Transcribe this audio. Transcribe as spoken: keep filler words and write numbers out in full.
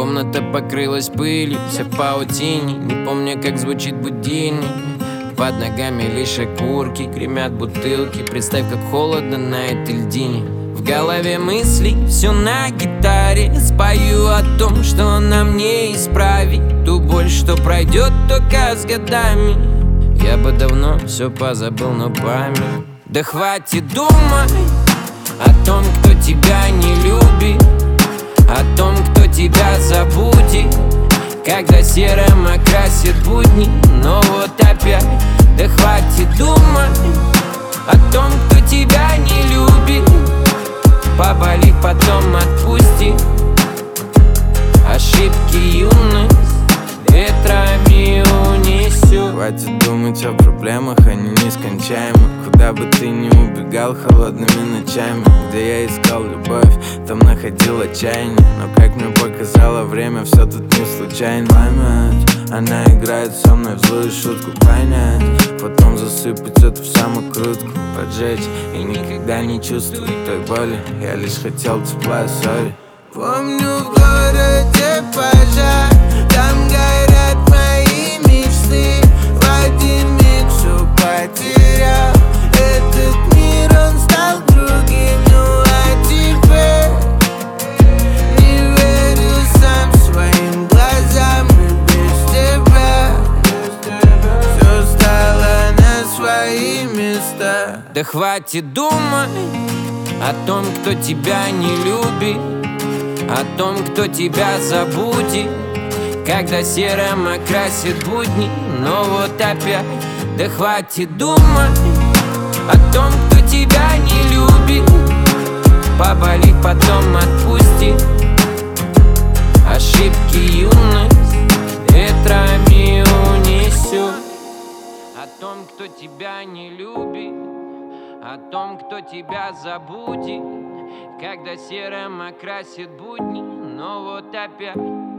Комната покрылась пылью, вся в паутине. Не помню, как звучит будильник. Под ногами лишь окурки, гремят бутылки. Представь, как холодно на этой льдине. В голове мысли, все на гитаре. Спою о том, что нам не исправить ту боль, что пройдет только с годами. Я бы давно все позабыл, но память. Да хватит думать о том, кто тебя не любит, о том, кто тебя забудет, когда серым окрасит будни. Но вот опять, да хватит думать о том, кто тебя не любит. Поболит, потом отпусти. Ошибки юность ветрами унесет. Хватит думать о проблемах, они нескончаемы. Куда бы ты ни убегал холодными ночами. Где я искал любовь, там находил отчаяние. Но как мне показало время, все тут не случайно. Память, она играет со мной в злую шутку. Понять, потом засыпать это в самокрутку. Поджечь и никогда не чувствовать той боли. Я лишь хотел тепла, сори. Помню, в городе пожар, там горят мои мечты. В один миг все потерял. Этот мир, он стал другим. Ну а теперь не верю сам своим глазам. И без тебя все стало на свои места. Да хватит думать о том, кто тебя не любит, о том, кто тебя забудет, когда серым окрасит будни. Но вот опять, да хватит думать о том, кто тебя не любит. Поболит, потом отпусти. Ошибки юность ветрами унесет. О том, кто тебя не любит, о том, кто тебя забудет, когда серым окрасит будни. Но вот опять